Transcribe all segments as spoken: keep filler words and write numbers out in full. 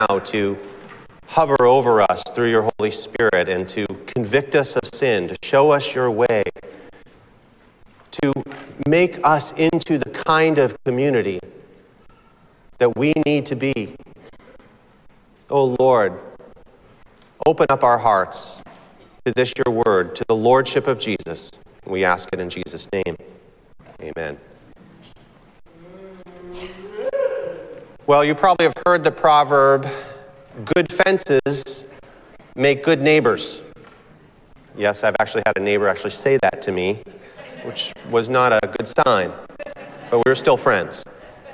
now to hover over us through your Holy Spirit and to convict us of sin, to show us your way, to make us into the kind of community that we need to be. Oh Lord, open up our hearts to this your word, to the lordship of Jesus. We ask it in Jesus' name. Amen. Well, you probably have heard the proverb, good fences make good neighbors. Yes, I've actually had a neighbor actually say that to me, which was not a good sign, but we were still friends.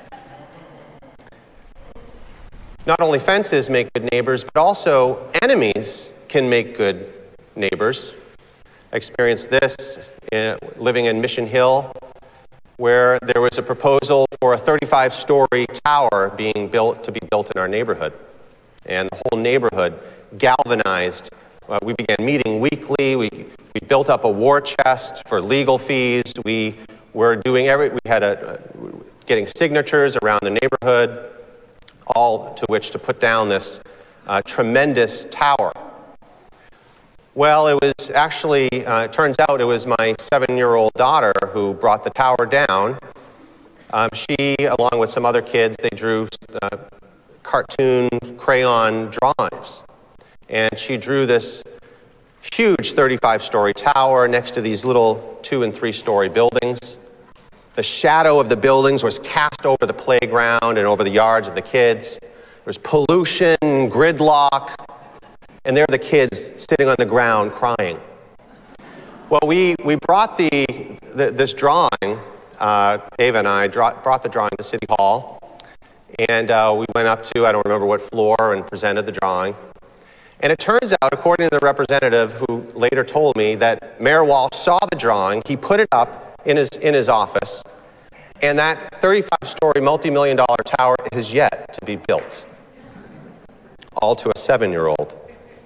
Not only fences make good neighbors, but also enemies can make good neighbors. I experienced this in, living in Mission Hill, where there was a proposal for a thirty-five story tower being built to be built in our neighborhood. And the whole neighborhood galvanized. Uh, we began meeting weekly. We, we built up a war chest for legal fees. We were doing every, we had a, uh, getting signatures around the neighborhood, all to which to put down this uh, tremendous tower. Well, it was actually, uh, it turns out it was my seven-year-old daughter who brought the tower down. Um, she, along with some other kids, they drew uh, cartoon crayon drawings. And she drew this huge thirty-five story tower next to these little two and three story buildings. The shadow of the buildings was cast over the playground and over the yards of the kids. There was pollution, gridlock, and there are the kids sitting on the ground crying. Well, we, we brought the, the this drawing, uh, Ava and I draw, brought the drawing to City Hall, and uh, we went up to, I don't remember what floor, and presented the drawing. And it turns out, according to the representative who later told me, that Mayor Walsh saw the drawing, he put it up in his, in his office, and that thirty-five story multi-million dollar tower is yet to be built, all to a seven-year-old.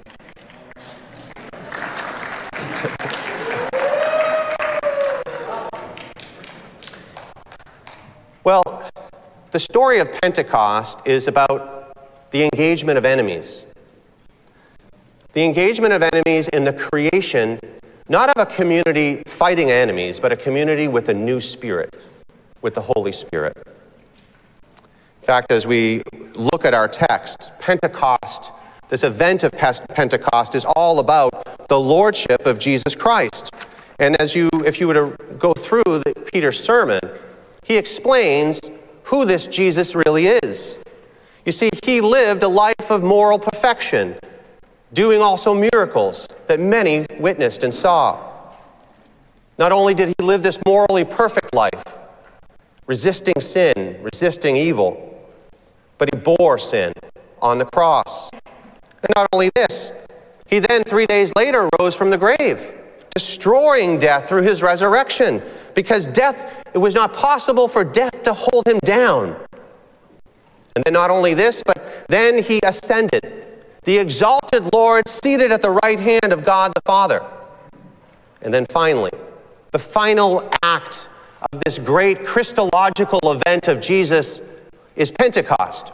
Well, the story of Pentecost is about the engagement of enemies. The engagement of enemies in the creation, not of a community fighting enemies, but a community with a new spirit, with the Holy Spirit. In fact, as we look at our text, Pentecost, this event of Pentecost is all about the lordship of Jesus Christ. And as you, if you were to go through the, Peter's sermon, he explains who this Jesus really is. You see, he lived a life of moral perfection, doing also miracles that many witnessed and saw. Not only did he live this morally perfect life, resisting sin, resisting evil, but he bore sin on the cross. And not only this, he then three days later rose from the grave, destroying death through his resurrection, because death, it was not possible for death to hold him down. And then not only this, but then he ascended, the exalted Lord seated at the right hand of God the Father. And then finally, the final act of this great Christological event of Jesus is Pentecost.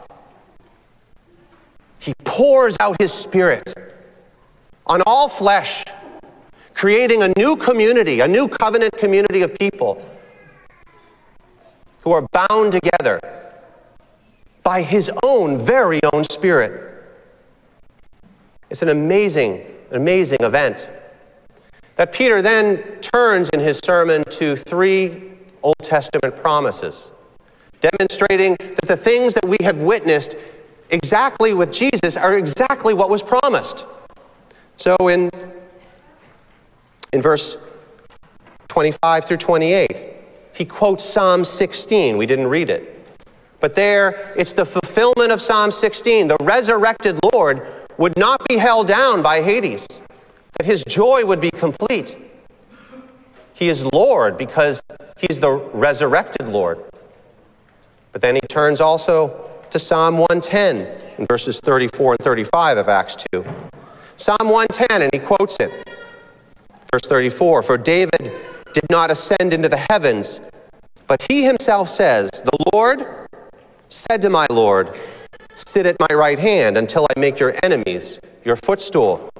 He pours out his Spirit on all flesh, creating a new community, a new covenant community of people who are bound together by his own very own Spirit. It's an amazing, amazing event that Peter then turns in his sermon to three Old Testament promises, demonstrating that the things that we have witnessed exactly with Jesus are exactly what was promised. So in, in verse twenty-five through twenty-eight, he quotes Psalm sixteen. We didn't read it. But there, it's the fulfillment of Psalm sixteen. The resurrected Lord would not be held down by Hades, that his joy would be complete. He is Lord because he's the resurrected Lord. But then he turns also to Psalm one ten in verses thirty-four and thirty-five of Acts two. Psalm one ten, and he quotes it. Verse thirty-four, "For David did not ascend into the heavens, but he himself says, the Lord said to my Lord, sit at my right hand until I make your enemies your footstool.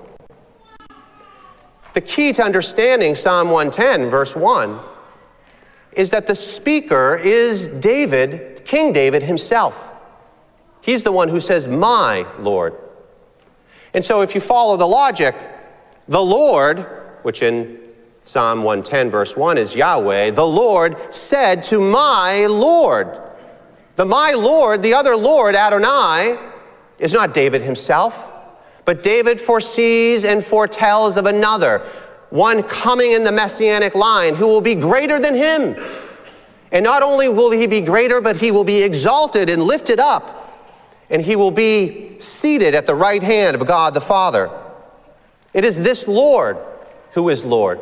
The key to understanding Psalm one ten, verse one, is that the speaker is David, King David himself. He's the one who says, my Lord. And so if you follow the logic, the Lord, which in Psalm one ten, verse one is Yahweh, the Lord said to my Lord. The my Lord, the other Lord, Adonai, is not David himself, but David foresees and foretells of another, one coming in the messianic line who will be greater than him. And not only will he be greater, but he will be exalted and lifted up, and he will be seated at the right hand of God the Father. It is this Lord who is Lord.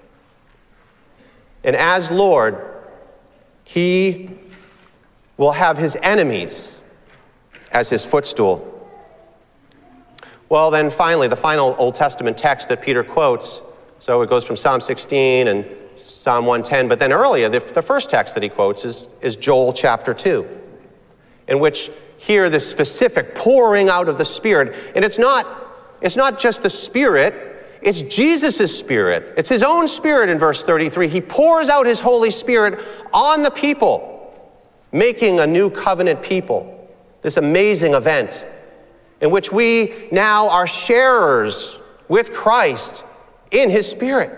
And as Lord, he will have his enemies as his footstool. Well, then finally, the final Old Testament text that Peter quotes, so it goes from Psalm sixteen and Psalm one ten, but then earlier, the, the first text that he quotes is, is Joel chapter two, in which here this specific pouring out of the Spirit, and it's not, it's not just the Spirit, it's Jesus' Spirit. It's his own Spirit in verse thirty-three. He pours out his Holy Spirit on the people, making a new covenant people. This amazing event in which we now are sharers with Christ in his Spirit.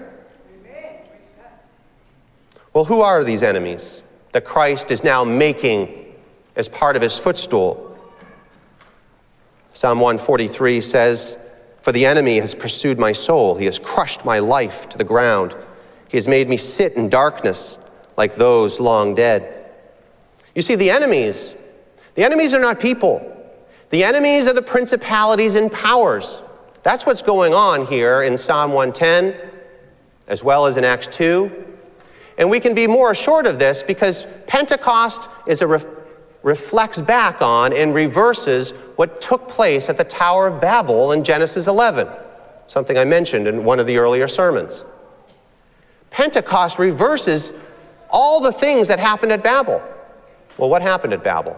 Well, who are these enemies that Christ is now making as part of his footstool? Psalm one forty-three says, for the enemy has pursued my soul. He has crushed my life to the ground. He has made me sit in darkness like those long dead. You see, the enemies, the enemies are not people. The enemies are the principalities and powers. That's what's going on here in Psalm one ten, as well as in Acts two. And we can be more assured of this because Pentecost is a ref- reflects back on and reverses what took place at the Tower of Babel in Genesis eleven, something I mentioned in one of the earlier sermons. Pentecost reverses all the things that happened at Babel. Well, what happened at Babel?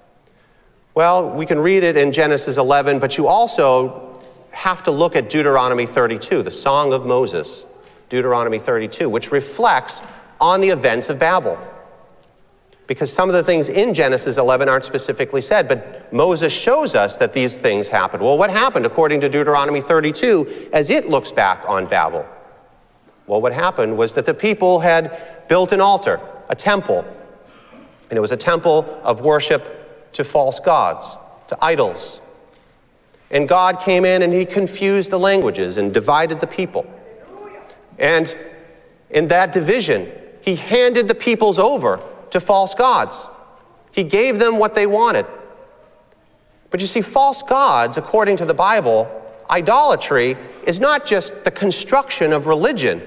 Well, we can read it in Genesis eleven, but you also have to look at Deuteronomy thirty-two, the Song of Moses, Deuteronomy thirty-two, which reflects on the events of Babel. Because some of the things in Genesis eleven aren't specifically said, but Moses shows us that these things happened. Well, what happened according to Deuteronomy thirty-two as it looks back on Babel? Well, what happened was that the people had built an altar, a temple, and it was a temple of worship to false gods, to idols. And God came in and he confused the languages and divided the people. And in that division, he handed the peoples over to false gods. He gave them what they wanted. But you see, false gods, according to the Bible, idolatry is not just the construction of religion,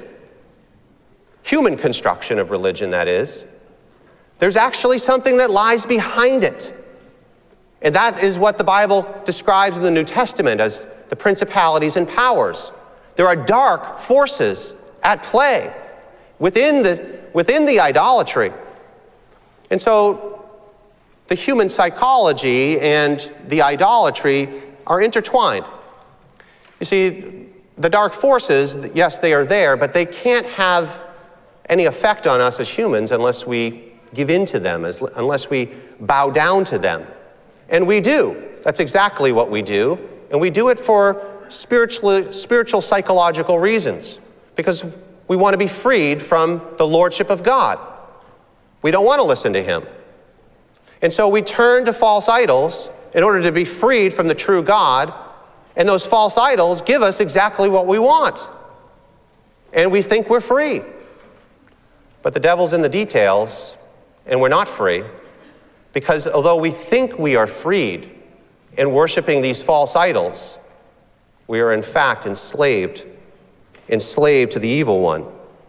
human construction of religion, that is. There's actually something that lies behind it. And that is what the Bible describes in the New Testament as the principalities and powers. There are dark forces at play within the, within the idolatry. And so the human psychology and the idolatry are intertwined. You see, the dark forces, yes, they are there, but they can't have any effect on us as humans unless we give in to them, as, unless we bow down to them. And we do. That's exactly what we do. And we do it for spiritual, spiritual psychological reasons, because we want to be freed from the lordship of God. We don't want to listen to him. And so we turn to false idols in order to be freed from the true God, and those false idols give us exactly what we want. And we think we're free. But the devil's in the details, and we're not free, because although we think we are freed in worshiping these false idols, we are in fact enslaved, enslaved to the evil one.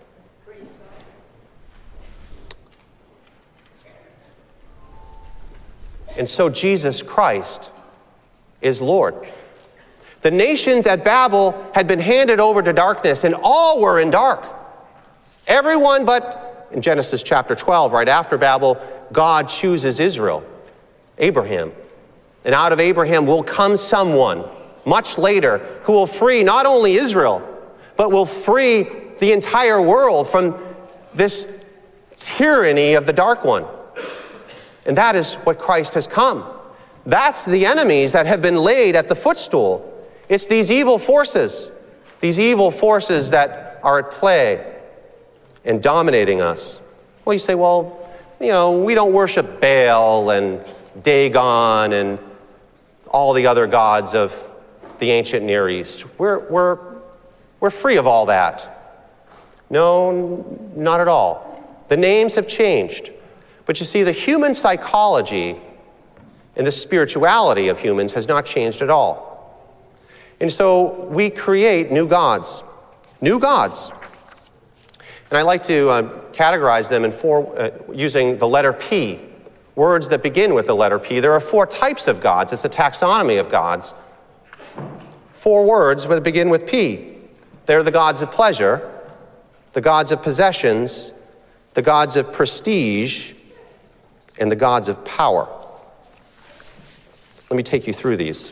And so Jesus Christ is Lord. The nations at Babel had been handed over to darkness, and all were in dark. Everyone but, in Genesis chapter twelve, right after Babel, God chooses Israel, Abraham. And out of Abraham will come someone much later who will free not only Israel, but will free the entire world from this tyranny of the dark one. And that is what Christ has come. That's the enemies that have been laid at the footstool. It's these evil forces, these evil forces that are at play and dominating us. Well, you say, well, you know, we don't worship Baal and Dagon and all the other gods of the ancient Near East. We're, we're, we're free of all that. No, not at all. The names have changed. But you see, the human psychology and the spirituality of humans has not changed at all. And so we create new gods. New gods. And I like to uh, categorize them in four, uh, using the letter P. Words that begin with the letter P. There are four types of gods. It's a taxonomy of gods. Four words that begin with P. They're the gods of pleasure, the gods of possessions, the gods of prestige, and the gods of power. Let me take you through these.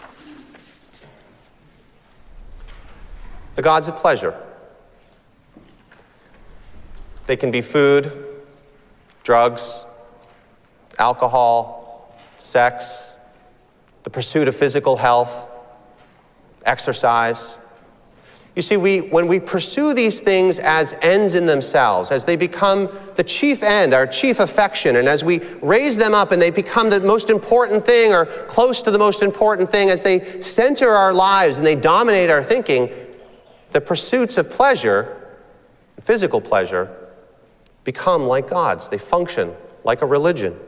The gods of pleasure. They can be food, drugs, alcohol, sex, the pursuit of physical health, exercise. You see, we, when we pursue these things as ends in themselves, as they become the chief end, our chief affection, and as we raise them up and they become the most important thing or close to the most important thing, as they center our lives and they dominate our thinking, the pursuits of pleasure, physical pleasure, become like gods. They function like a religion.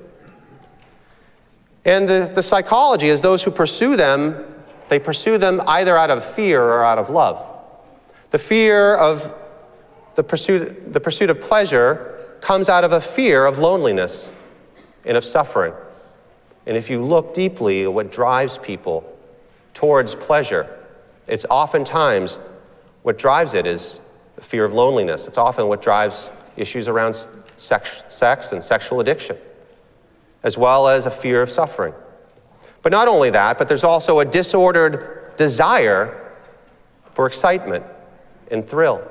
And the, the psychology is those who pursue them, they pursue them either out of fear or out of love. The fear of the pursuit, the pursuit of pleasure comes out of a fear of loneliness and of suffering. And if you look deeply at what drives people towards pleasure, it's oftentimes what drives it is the fear of loneliness. It's often what drives issues around sex, sex and sexual addiction, as well as a fear of suffering. But not only that, but there's also a disordered desire for excitement and thrill.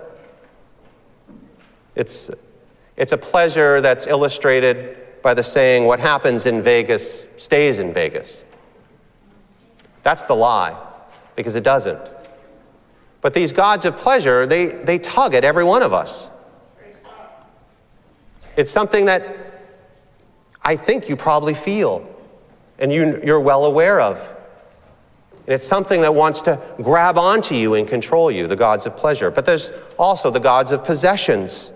It's, it's a pleasure that's illustrated by the saying, what happens in Vegas stays in Vegas. That's the lie, because it doesn't. But these gods of pleasure, they, they tug at every one of us. It's something that I think you probably feel and you, you're well aware of. And it's something that wants to grab onto you and control you, the gods of pleasure. But there's also the gods of possessions.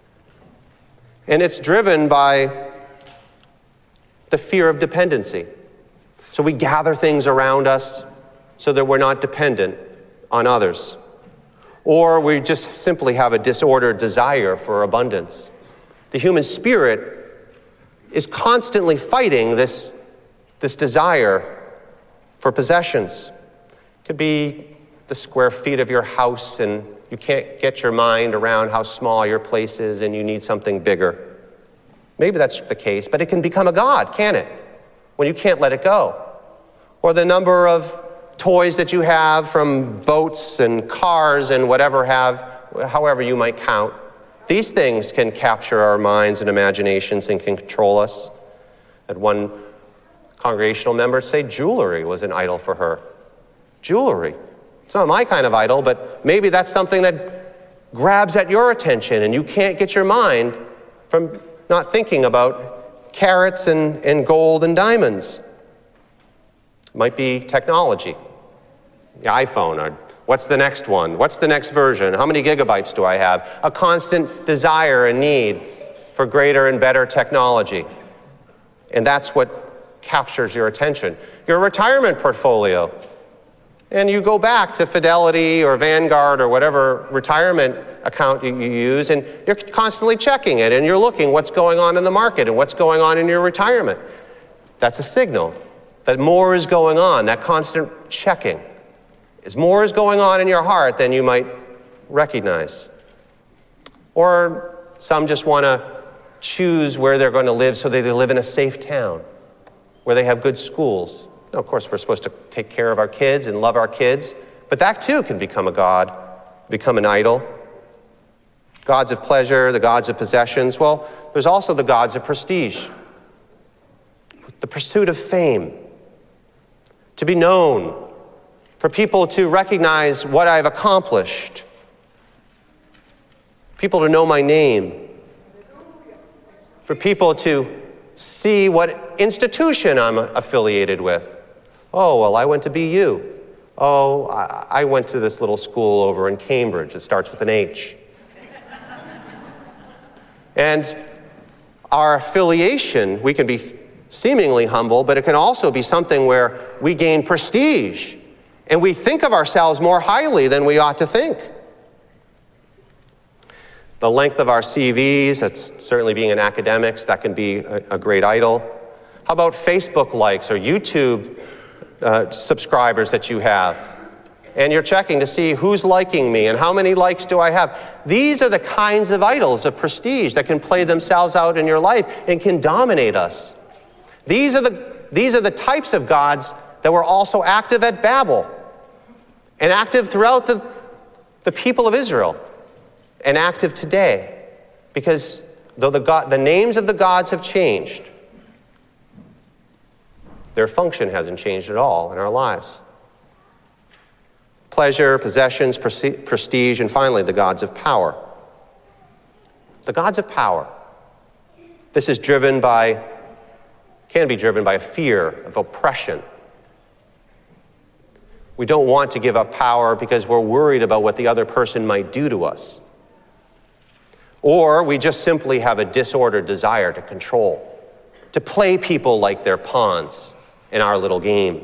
And it's driven by the fear of dependency. So we gather things around us so that we're not dependent on others. Or we just simply have a disordered desire for abundance. The human spirit is constantly fighting this, this desire for possessions. It could be the square feet of your house and you can't get your mind around how small your place is and you need something bigger. Maybe that's the case, but it can become a god, can't it? When you can't let it go. Or the number of toys that you have, from boats and cars and whatever have, however you might count. These things can capture our minds and imaginations and can control us. Had one congregational member say jewelry was an idol for her. Jewelry. It's not my kind of idol, but maybe that's something that grabs at your attention and you can't get your mind from not thinking about carats and, and gold and diamonds. It might be technology. The iPhone, or what's the next one? What's the next version? How many gigabytes do I have? A constant desire and need for greater and better technology. And that's what captures your attention. Your retirement portfolio. And you go back to Fidelity or Vanguard or whatever retirement account you use, and you're constantly checking it, and you're looking what's going on in the market and what's going on in your retirement. That's a signal that more is going on, that constant checking. As more is going on in your heart than you might recognize. Or some just want to choose where they're going to live so that they live in a safe town, where they have good schools, Now, of course, we're supposed to take care of our kids and love our kids, but that too can become a god, become an idol. Gods of pleasure, the gods of possessions. Well, there's also the gods of prestige. The pursuit of fame, to be known, for people to recognize what I've accomplished, people to know my name, for people to see what institution I'm affiliated with. Oh, well, I went to B U. Oh, I went to this little school over in Cambridge. It starts with an H. And our affiliation, we can be seemingly humble, but it can also be something where we gain prestige and we think of ourselves more highly than we ought to think. The length of our C Vs, that's certainly being in academics, that can be a, a great idol. How about Facebook likes or YouTube uh, subscribers that you have? And you're checking to see who's liking me and how many likes do I have. These are the kinds of idols of prestige that can play themselves out in your life and can dominate us. These are the, these are the types of gods that were also active at Babel and active throughout the, the people of Israel and active today, because though the, God, the names of the gods have changed, their function hasn't changed at all in our lives. Pleasure, possessions, prestige, and finally the gods of power. The gods of power. This is driven by, can be driven by a fear of oppression. We don't want to give up power because we're worried about what the other person might do to us. Or we just simply have a disordered desire to control, to play people like they're pawns in our little game.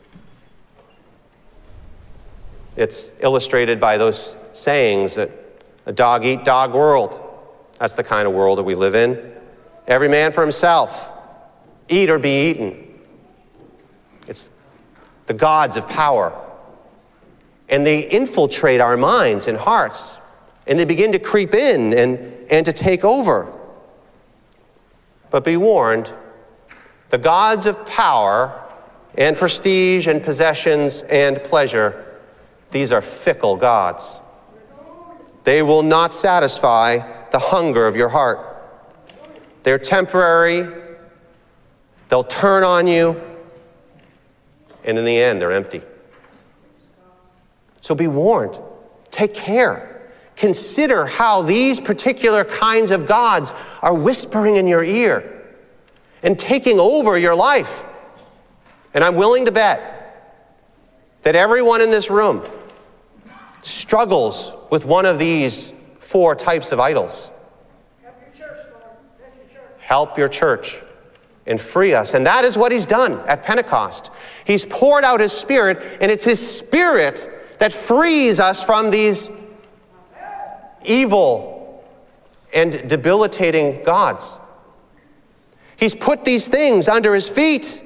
It's illustrated by those sayings that a dog-eat-dog world. That's the kind of world that we live in. Every man for himself. Eat or be eaten. It's the gods of power. And they infiltrate our minds and hearts. And they begin to creep in and, and to take over. But be warned, the gods of power and prestige and possessions and pleasure, these are fickle gods. They will not satisfy the hunger of your heart. They're temporary. They'll turn on you. And in the end, they're empty. So be warned. Take care. Consider how these particular kinds of gods are whispering in your ear and taking over your life. And I'm willing to bet that everyone in this room struggles with one of these four types of idols. Help your church, Lord. Help your church. Help your church and free us. And that is what he's done at Pentecost. He's poured out his Spirit, and it's his Spirit that frees us from these evil and debilitating gods. He's put these things under his feet.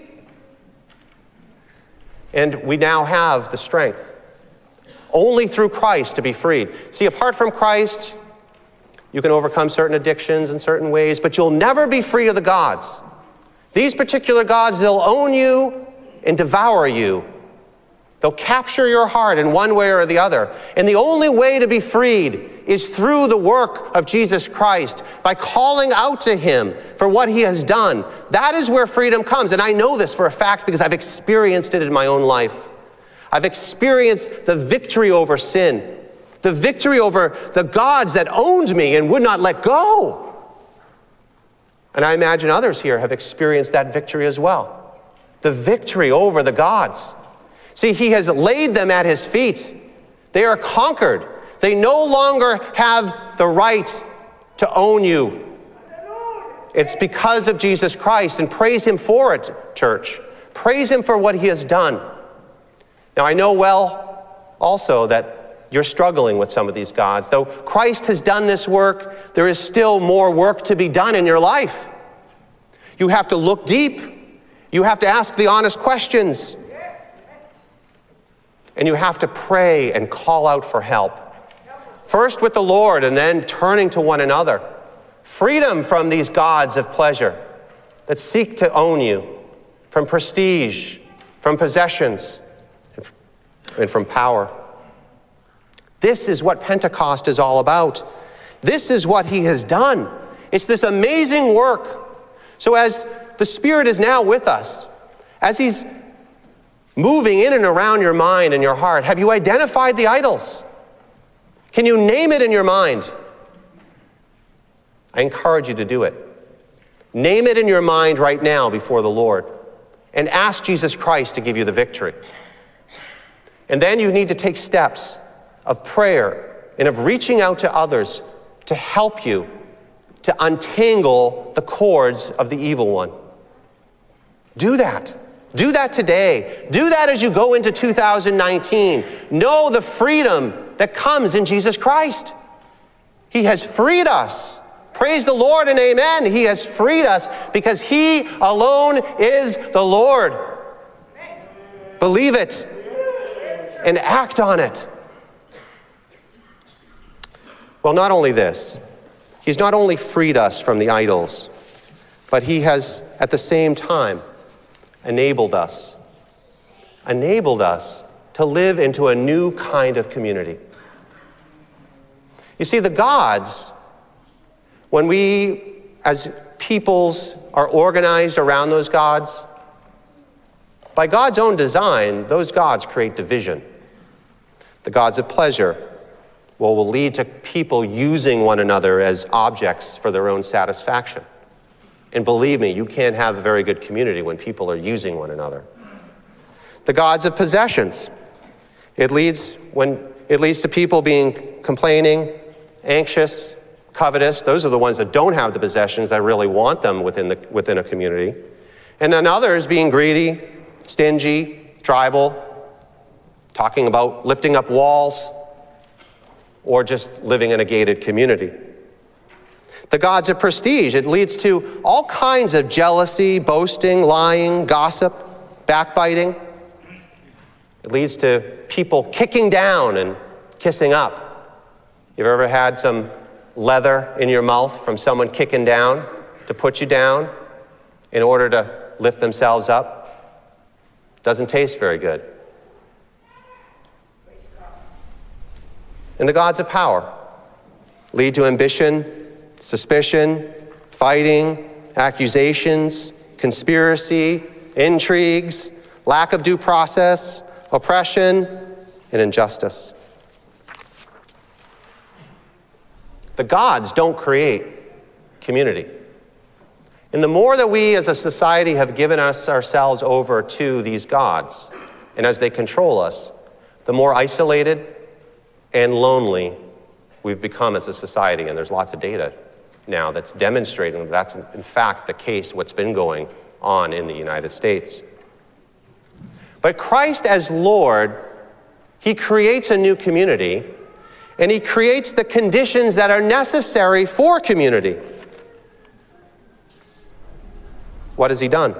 And we now have the strength, only through Christ, to be freed. See, apart from Christ, you can overcome certain addictions in certain ways, but you'll never be free of the gods. These particular gods, they'll own you and devour you. They'll capture your heart in one way or the other. And the only way to be freed is through the work of Jesus Christ, by calling out to him for what he has done. That is where freedom comes. And I know this for a fact because I've experienced it in my own life. I've experienced the victory over sin, the victory over the gods that owned me and would not let go. And I imagine others here have experienced that victory as well. The victory over the gods. See, he has laid them at his feet. They are conquered. They no longer have the right to own you. It's because of Jesus Christ, and praise him for it, church. Praise him for what he has done. Now, I know well also that you're struggling with some of these gods. Though Christ has done this work, there is still more work to be done in your life. You have to look deep. You have to ask the honest questions. And you have to pray and call out for help. First with the Lord, and then turning to one another. Freedom from these gods of pleasure that seek to own you, from prestige, from possessions, and from power. This is what Pentecost is all about. This is what he has done. It's this amazing work. So as the Spirit is now with us, as he's moving in and around your mind and your heart, have you identified the idols? Can you name it in your mind? I encourage you to do it. Name it in your mind right now before the Lord and ask Jesus Christ to give you the victory. And then you need to take steps of prayer and of reaching out to others to help you to untangle the cords of the evil one. Do that. Do that today. Do that as you go into two thousand nineteen. Know the freedom that comes in Jesus Christ. He has freed us. Praise the Lord and amen. He has freed us because he alone is the Lord. Believe it and act on it. Well, not only this, he's not only freed us from the idols, but he has at the same time enabled us, enabled us to live into a new kind of community. You see, the gods, when we as peoples are organized around those gods, by God's own design, those gods create division. The gods of pleasure will, will lead to people using one another as objects for their own satisfaction. And believe me, you can't have a very good community when people are using one another. The gods of possessions. It leads when it leads to people being complaining, anxious, covetous. Those are the ones that don't have the possessions that really want them within the within a community. And then others being greedy, stingy, tribal, talking about lifting up walls, or just living in a gated community. The gods of prestige. It leads to all kinds of jealousy, boasting, lying, gossip, backbiting. It leads to people kicking down and kissing up. You've ever had some leather in your mouth from someone kicking down to put you down in order to lift themselves up? Doesn't taste very good. And the gods of power lead to ambition, suspicion, fighting, accusations, conspiracy, intrigues, lack of due process, oppression, and injustice. The gods don't create community. And the more that we as a society have given us ourselves over to these gods, and as they control us, the more isolated and lonely we've become as a society. And there's lots of data now that's demonstrating that's in fact the case, what's been going on in the United States. But Christ as Lord, he creates a new community, and he creates the conditions that are necessary for community. What has he done?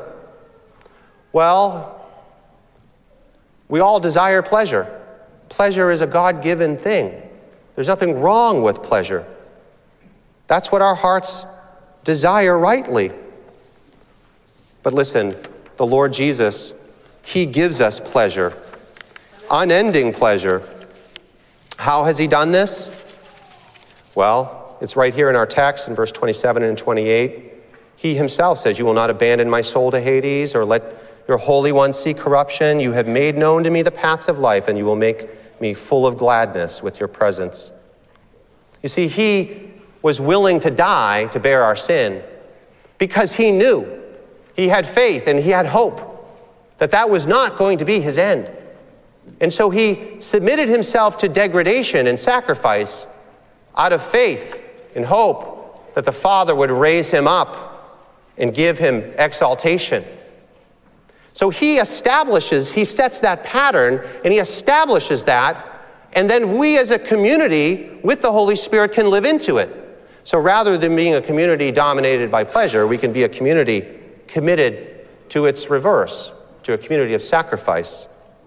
Well, we all desire pleasure. Pleasure is a God-given thing. There's nothing wrong with pleasure. That's what our hearts desire rightly. But listen, the Lord Jesus, he gives us pleasure, unending pleasure. How has he done this? Well, it's right here in our text in verse twenty-seven and twenty-eight. He himself says, "You will not abandon my soul to Hades or let your Holy One see corruption. You have made known to me the paths of life, and you will make me full of gladness with your presence." You see, he was willing to die to bear our sin because he knew, he had faith and he had hope that that was not going to be his end. And so he submitted himself to degradation and sacrifice out of faith and hope that the Father would raise him up and give him exaltation. So he establishes, he sets that pattern, and he establishes that, and then we as a community with the Holy Spirit can live into it. So rather than being a community dominated by pleasure, we can be a community committed to its reverse, to a community of sacrifice.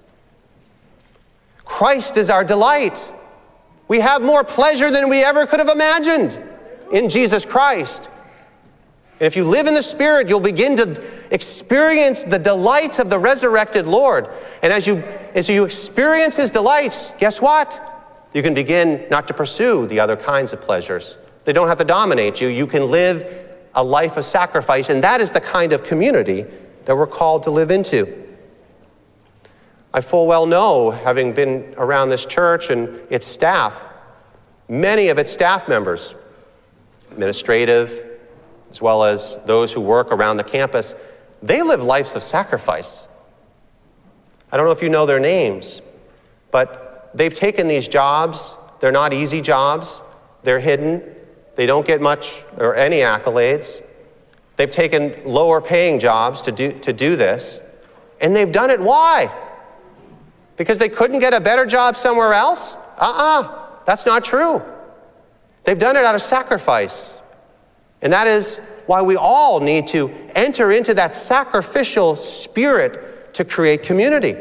Christ is our delight. We have more pleasure than we ever could have imagined in Jesus Christ. And if you live in the Spirit, you'll begin to experience the delights of the resurrected Lord. And as you, as you experience his delights, guess what? You can begin not to pursue the other kinds of pleasures. They don't have to dominate you. You can live a life of sacrifice, and that is the kind of community that we're called to live into. I full well know, having been around this church and its staff, many of its staff members, administrative, as well as those who work around the campus, they live lives of sacrifice. I don't know if you know their names, but they've taken these jobs. They're not easy jobs. They're hidden. They don't get much or any accolades. They've taken lower paying jobs to do, to do this. And they've done it. Why? Because they couldn't get a better job somewhere else? Uh-uh. That's not true. They've done it out of sacrifice. And that is why we all need to enter into that sacrificial spirit to create community.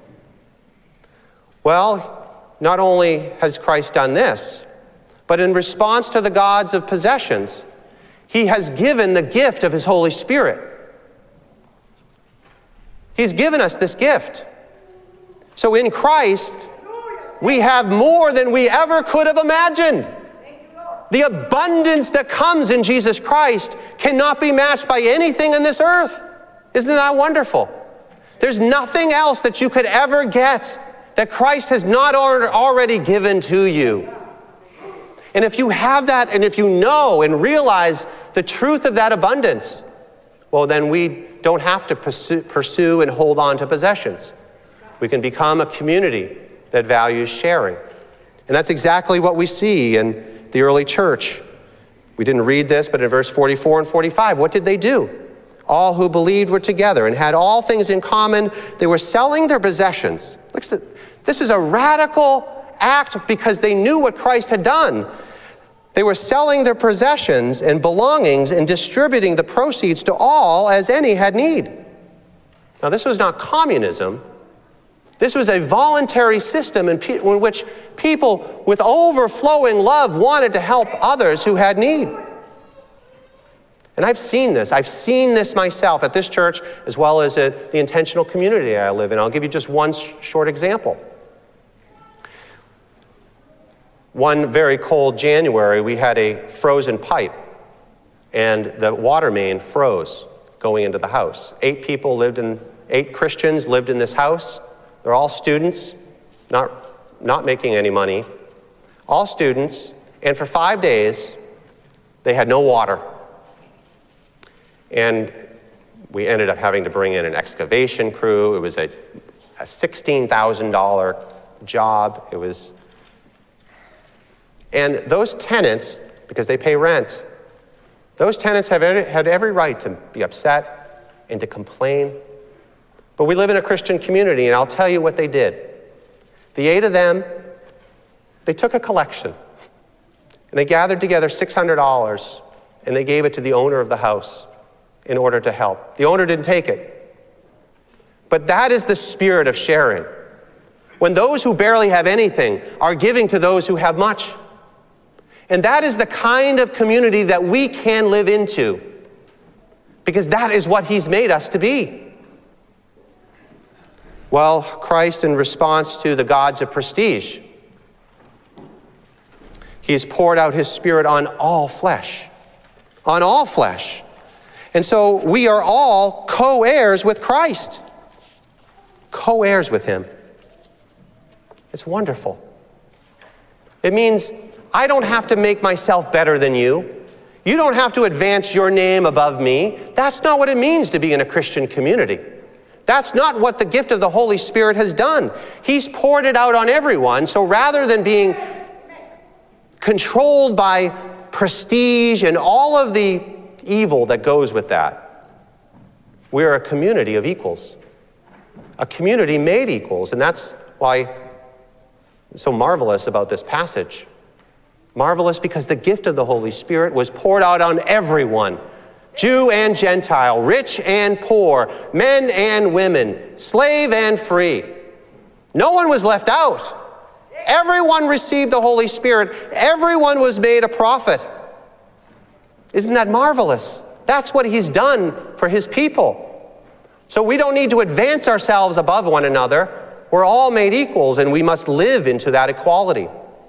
Well, not only has Christ done this, but in response to the gods of possessions, he has given the gift of his Holy Spirit. He's given us this gift. So in Christ, we have more than we ever could have imagined. The abundance that comes in Jesus Christ cannot be matched by anything on this earth. Isn't that wonderful? There's nothing else that you could ever get that Christ has not already given to you. And if you have that, and if you know and realize the truth of that abundance, well, then we don't have to pursue, pursue and hold on to possessions. We can become a community that values sharing. And that's exactly what we see in the early church. We didn't read this, but in verse forty-four and forty-five, what did they do? All who believed were together and had all things in common. They were selling their possessions. This is a radical act because they knew what Christ had done. They were selling their possessions and belongings and distributing the proceeds to all as any had need. Now, this was not communism. This was a voluntary system in, pe- in which people with overflowing love wanted to help others who had need. And I've seen this. I've seen this myself at this church as well as at the intentional community I live in. I'll give you just one sh- short example. One very cold January, we had a frozen pipe, and the water main froze going into the house. Eight people lived in, eight Christians lived in this house. They're all students, not, not making any money. All students, and for five days, they had no water. And we ended up having to bring in an excavation crew. It was a, a sixteen thousand dollars job. It was, and those tenants, because they pay rent, those tenants have every, had every right to be upset and to complain. But we live in a Christian community, and I'll tell you what they did. The eight of them, they took a collection, and they gathered together six hundred dollars, and they gave it to the owner of the house in order to help. The owner didn't take it. But that is the spirit of sharing. When those who barely have anything are giving to those who have much. And that is the kind of community that we can live into, because that is what he's made us to be. Well, Christ, in response to the gods of prestige, he has poured out his Spirit on all flesh. On all flesh. And so we are all co-heirs with Christ. Co-heirs with him. It's wonderful. It means I don't have to make myself better than you. You don't have to advance your name above me. That's not what it means to be in a Christian community. That's not what the gift of the Holy Spirit has done. He's poured it out on everyone. So rather than being controlled by prestige and all of the evil that goes with that, we're a community of equals. A community made equals. And that's why it's so marvelous about this passage. Marvelous because the gift of the Holy Spirit was poured out on everyone. Jew and Gentile, rich and poor, men and women, slave and free. No one was left out. Everyone received the Holy Spirit. Everyone was made a prophet. Isn't that marvelous? That's what he's done for his people. So we don't need to advance ourselves above one another. We're all made equals, and we must live into that equality.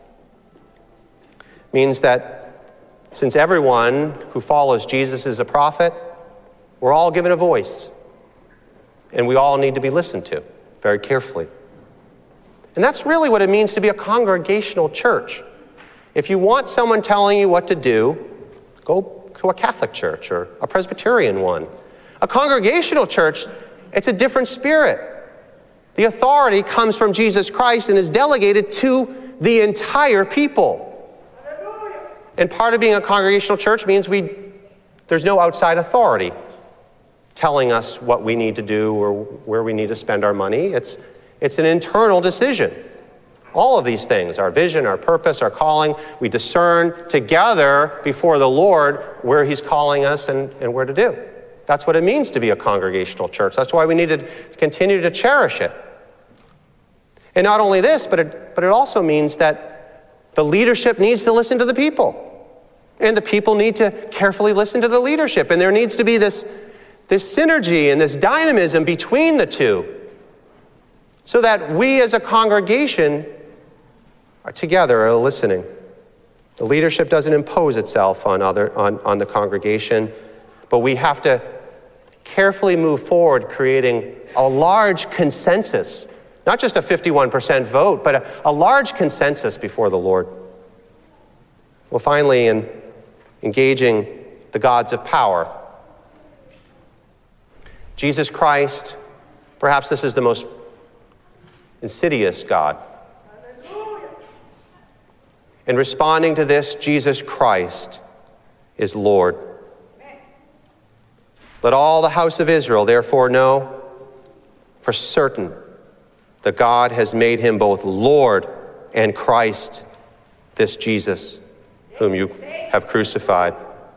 Means that since everyone who follows Jesus is a prophet, we're all given a voice. And we all need to be listened to very carefully. And that's really what it means to be a congregational church. If you want someone telling you what to do, go to a Catholic church or a Presbyterian one. A congregational church, it's a different spirit. The authority comes from Jesus Christ and is delegated to the entire people. Hallelujah. And part of being a congregational church means we there's no outside authority telling us what we need to do or where we need to spend our money. It's, it's an internal decision. All of these things, our vision, our purpose, our calling, we discern together before the Lord where he's calling us and, and where to do. That's what it means to be a congregational church. That's why we need to continue to cherish it. And not only this, but it, but it also means that the leadership needs to listen to the people. And the people need to carefully listen to the leadership. And there needs to be this, this synergy and this dynamism between the two, so that we as a congregation are together, are listening. The leadership doesn't impose itself on, other, on, on the congregation, but we have to carefully move forward, creating a large consensus, not just a fifty-one percent vote, but a, a large consensus before the Lord. Well, finally, in engaging the gods of power, Jesus Christ, perhaps this is the most insidious God. Hallelujah. In responding to this, Jesus Christ is Lord. Let all the house of Israel therefore know for certain that God has made him both Lord and Christ, this Jesus whom you have crucified.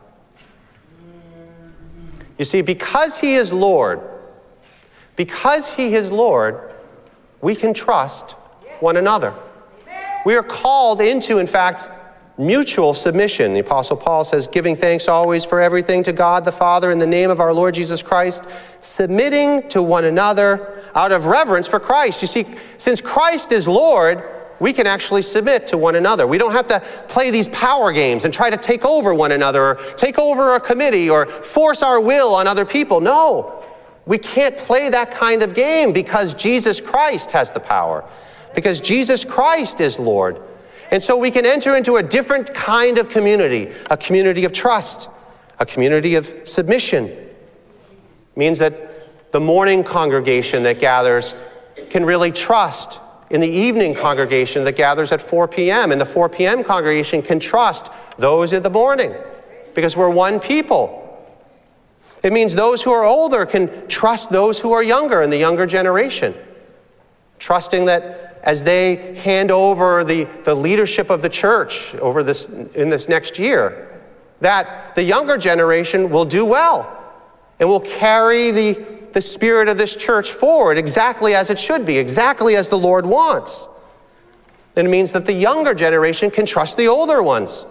You see, because he is Lord, because he is Lord, we can trust one another. We are called into, in fact, mutual submission. The Apostle Paul says, giving thanks always for everything to God the Father in the name of our Lord Jesus Christ, submitting to one another out of reverence for Christ. You see, since Christ is Lord, we can actually submit to one another. We don't have to play these power games and try to take over one another or take over a committee or force our will on other people. No, we can't play that kind of game because Jesus Christ has the power, because Jesus Christ is Lord. And so we can enter into a different kind of community, a community of trust, a community of submission. It means that the morning congregation that gathers can really trust in the evening congregation that gathers at four p.m. And the four p.m. congregation can trust those in the morning because we're one people. It means those who are older can trust those who are younger in the younger generation, trusting that as they hand over the, the leadership of the church over this in this next year, that the younger generation will do well and will carry the, the spirit of this church forward exactly as it should be, exactly as the Lord wants. And it means that the younger generation can trust the older ones,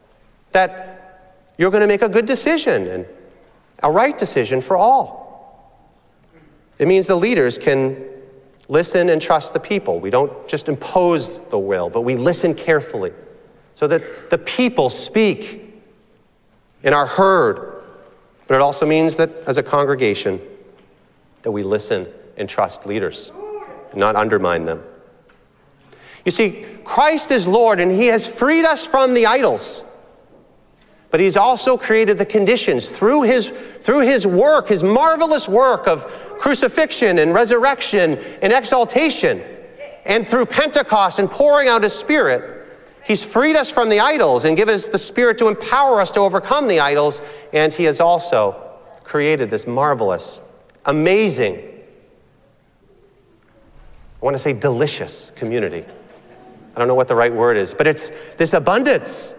that you're going to make a good decision and a right decision for all. It means the leaders can listen and trust the people. We don't just impose the will, but we listen carefully so that the people speak and are heard. But it also means that as a congregation, that we listen and trust leaders and not undermine them. You see, Christ is Lord and he has freed us from the idols. But he's also created the conditions through his, through his work, his marvelous work of crucifixion and resurrection and exaltation, and through Pentecost and pouring out his Spirit. He's freed us from the idols and given us the Spirit to empower us to overcome the idols. And he has also created this marvelous, amazing, I want to say delicious community. I don't know what the right word is, but it's this abundance.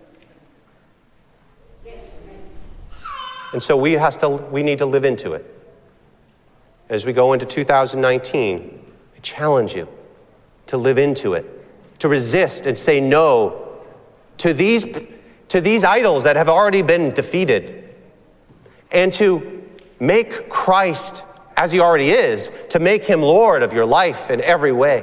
And so we has to we need to live into it. As we go into two thousand nineteen, I challenge you to live into it, to resist and say no to these, to these idols that have already been defeated. and to make Christ, as he already is, to make him Lord of your life in every way.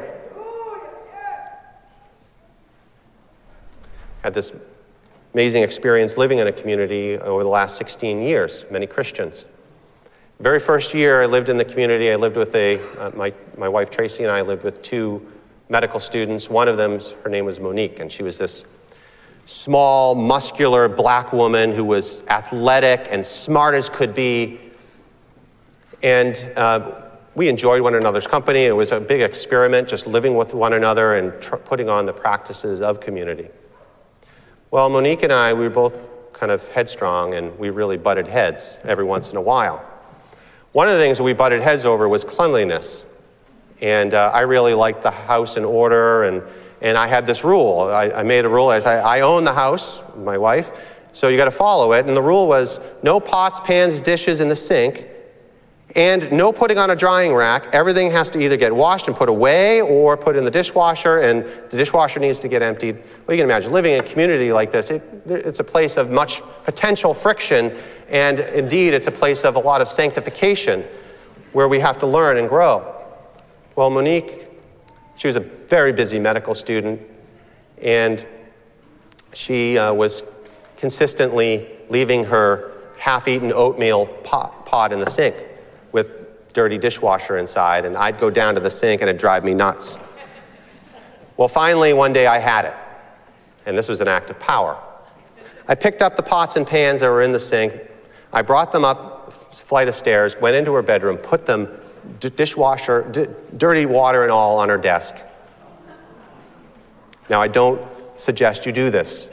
Had this amazing experience living in a community over the last sixteen years, many Christians. Very first year I lived in the community, I lived with a, uh, my, my wife Tracy and I lived with two medical students. One of them, her name was Monique, and she was this small, muscular black woman who was athletic and smart as could be. And uh, we enjoyed one another's company. It was a big experiment, just living with one another and tr- putting on the practices of community. Well, Monique and I, we were both kind of headstrong, and we really butted heads every once in a while. One of the things that we butted heads over was cleanliness. And uh, I really liked the house in order, and, and I had this rule. I, I made a rule. I, I own the house, my wife, so you got to follow it. And the rule was no pots, pans, dishes in the sink, and no putting on a drying rack. Everything has to either get washed and put away or put in the dishwasher, and the dishwasher needs to get emptied. Well, you can imagine living in a community like this, it, it's a place of much potential friction, and indeed it's a place of a lot of sanctification where we have to learn and grow. Well, Monique, she was a very busy medical student, and she uh, was consistently leaving her half-eaten oatmeal pot, pot in the sink with dirty dishwasher inside, and I'd go down to the sink and it'd drive me nuts. Well, finally, one day I had it, and this was an act of power. I picked up the pots and pans that were in the sink, I brought them up a flight of stairs, went into her bedroom, put them, d- dishwasher, d- dirty water and all, on her desk. Now, I don't suggest you do this.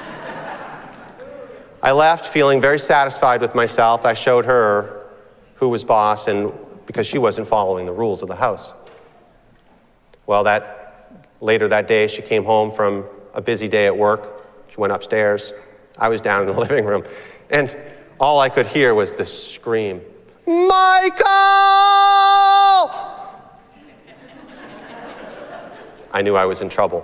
I left feeling very satisfied with myself. I showed her who was boss, and because she wasn't following the rules of the house. Well, that later that day, she came home from a busy day at work. She went upstairs. I was down in the living room, and all I could hear was this scream, "Michael!" I knew I was in trouble.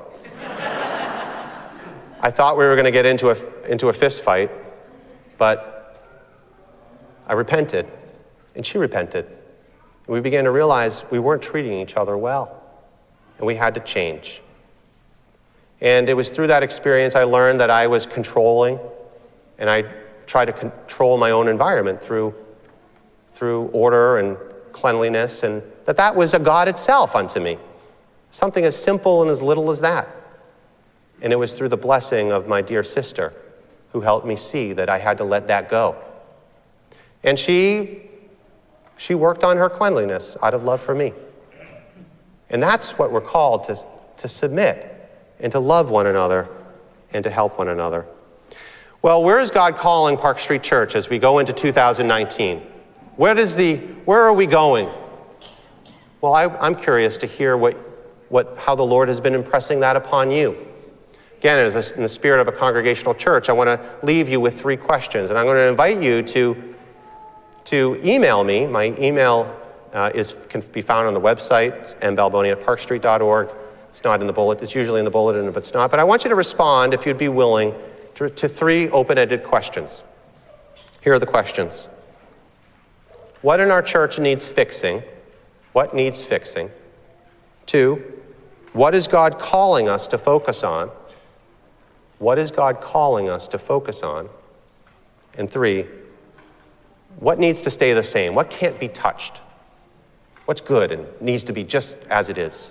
I thought we were going to get into a, into a fist fight, but I repented. And she repented. And we began to realize we weren't treating each other well. And we had to change. And it was through that experience I learned that I was controlling, and I tried to control my own environment through, through order and cleanliness, and that that was a God itself unto me. Something as simple and as little as that. And it was through the blessing of my dear sister who helped me see that I had to let that go. And she She worked on her cleanliness out of love for me. And that's what we're called to, to submit and to love one another and to help one another. Well, where is God calling Park Street Church as we go into two thousand nineteen? Where is the, where are we going? Well, I, I'm curious to hear what, what, how the Lord has been impressing that upon you. Again, as a, in the spirit of a congregational church, I want to leave you with three questions, and I'm going to invite you to to email me. My email uh, is can be found on the website, m balboni at park street dot org. It's not in the bulletin. It's usually in the bulletin, but it's not. But I want you to respond, if you'd be willing, to, to three open-ended questions. Here are the questions. What in our church needs fixing? What needs fixing? Two, what is God calling us to focus on? What is God calling us to focus on? And three, what needs to stay the same? What can't be touched? What's good and needs to be just as it is?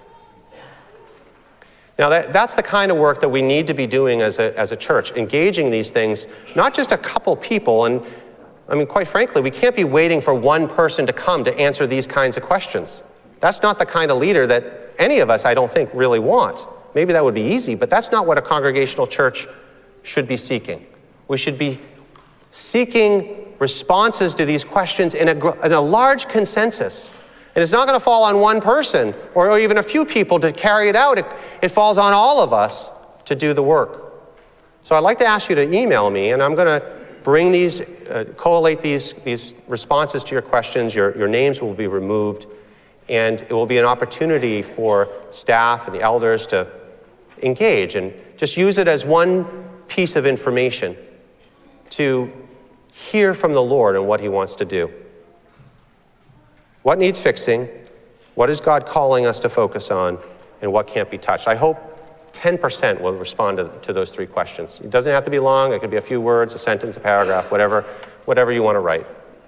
Now, that, that's the kind of work that we need to be doing as a, as a church, engaging these things, not just a couple people. And I mean, quite frankly, we can't be waiting for one person to come to answer these kinds of questions. That's not the kind of leader that any of us, I don't think, really want. Maybe that would be easy, but that's not what a congregational church should be seeking. We should be seeking responses to these questions in a, in a large consensus. And it's not going to fall on one person or even a few people to carry it out. It, it falls on all of us to do the work. So I'd like to ask you to email me, and I'm going to bring these, uh, collate these, these responses to your questions. Your, your names will be removed, and it will be an opportunity for staff and the elders to engage and just use it as one piece of information to hear from the Lord and what he wants to do. What needs fixing? What is God calling us to focus on? And what can't be touched? I hope ten percent will respond to, to those three questions. It doesn't have to be long. It could be a few words, a sentence, a paragraph, whatever, whatever you want to write.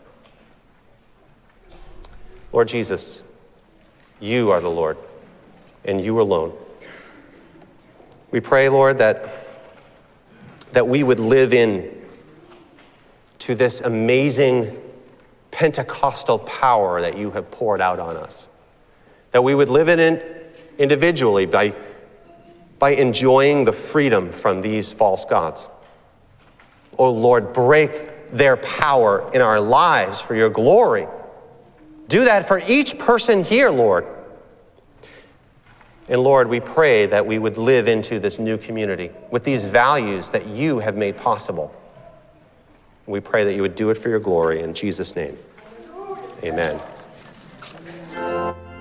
Lord Jesus, you are the Lord, and you alone. We pray, Lord, that, that we would live in to this amazing Pentecostal power that you have poured out on us. That we would live in it individually by, by enjoying the freedom from these false gods. Oh Lord, break their power in our lives for your glory. Do that for each person here, Lord. And Lord, we pray that we would live into this new community with these values that you have made possible. We pray that you would do it for your glory in Jesus' name. Amen.